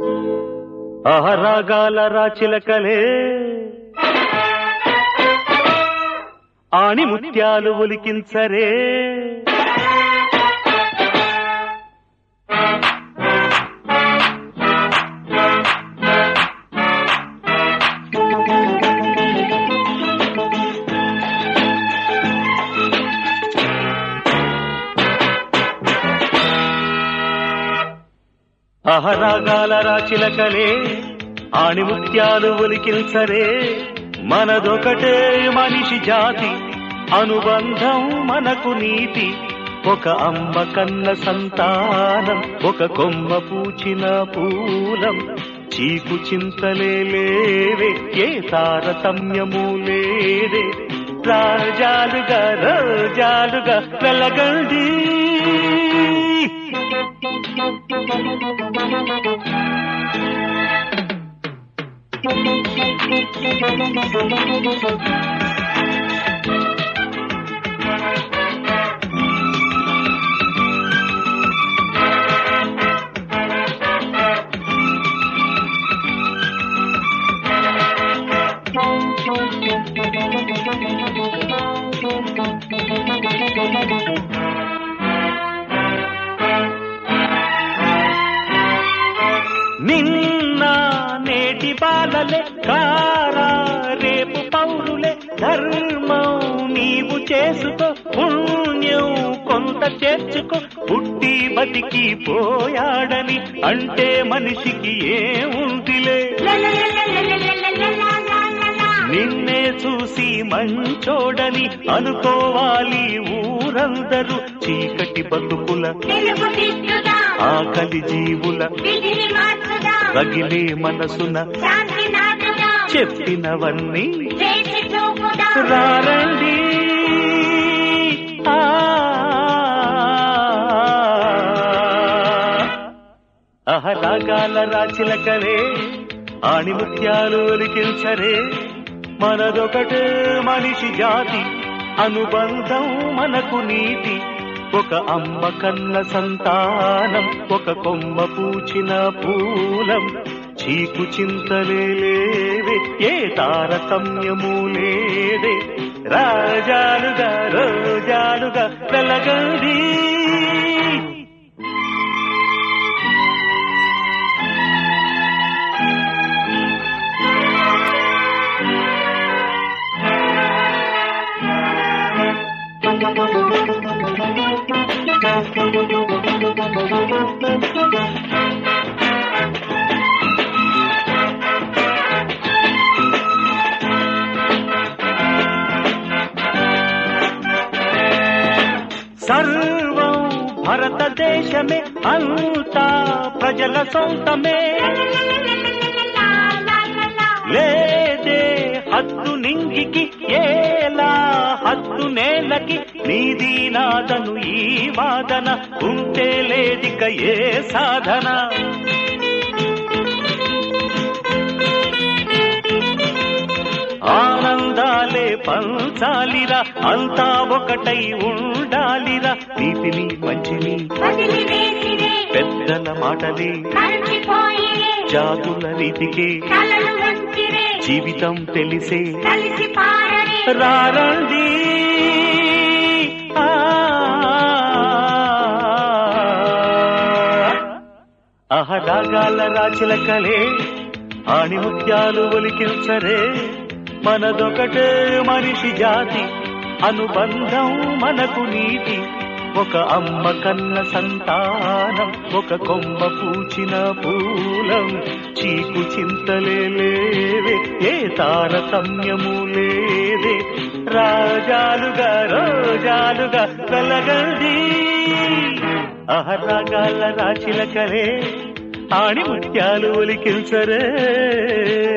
ఆరాగాల రాచిలకలే ఆణి ముత్యాలు ఒలికించరే ఆరాగాల రాచిలకలే ఆణి ముత్యాలు ఒలికించరే మనదొకటే మనిషి జాతి అనుబంధం మనకు నీతి ఒక అమ్మ కన్న సంతానం ఒక కొమ్మ పూచిన పూలం చీకు చింతలే లేవే ఏ తారతమ్యము లేదే రాజాలుగా రోజాలుగా వెలగండి నిన్న నేటి బాలలే కారా రేపు పౌరులే ధర్మం నీవు చేసుకో పుణ్యం కొంత చేర్చుకో పుట్టి బతికి పోయాడని అంటే మనిషికి ఏముందిలే నిన్నే చూసి మంచోడని అనుకోవాలి ఊరందరూ చీకటి బతుకుల ఆకలి జీవుల రగిలే మనసున చెప్పినవన్నీ రారండి ఆరాగాల రాచిలకలే ఆణి ముత్యాలు ఒలికించరే మనదొకటే మనిషి జాతి అనుబంధం మనకు నీతి ఒక అమ్మ కన్న సంతానం ఒక కొమ్మ పూచిన పూలం చీకు చింతలే లేవే ఏ తారతమ్యము లేదే రాజాలుగా రోజాలుగా వెలగండి సర్వం భారతదేశమే అంతా ప్రజల సొంతమే లేదే హద్దు నింగికి ఏలా హద్దు నేలకి నీది నాదను ఈ వాదన ఉంటే లేదిక ఏ సాధన ఆనందాలే పంచాలిరా అంతా ఒకటై ఉండాలిరా నీతిని మంచిని పెద్దల మాటలే జాతుల రీతికి జీవితం తెలిసే రారండి ఆరాగాల రాచిలకలే ఆణి ముత్యాలు ఒలికించరే మనదొకటే మనిషి జాతి అనుబంధం మనకు నీతి ఒక అమ్మ కన్న సంతానం ఒక కొమ్మ పూచిన పూలం చీకు చింతలే లేవే ఏ తారతమ్యము లేదే రాజాలుగా రోజాలుగా వెలగండి ఆరాగాల రాచిలకలే ఆణి ముత్యాలు ఒలికించరే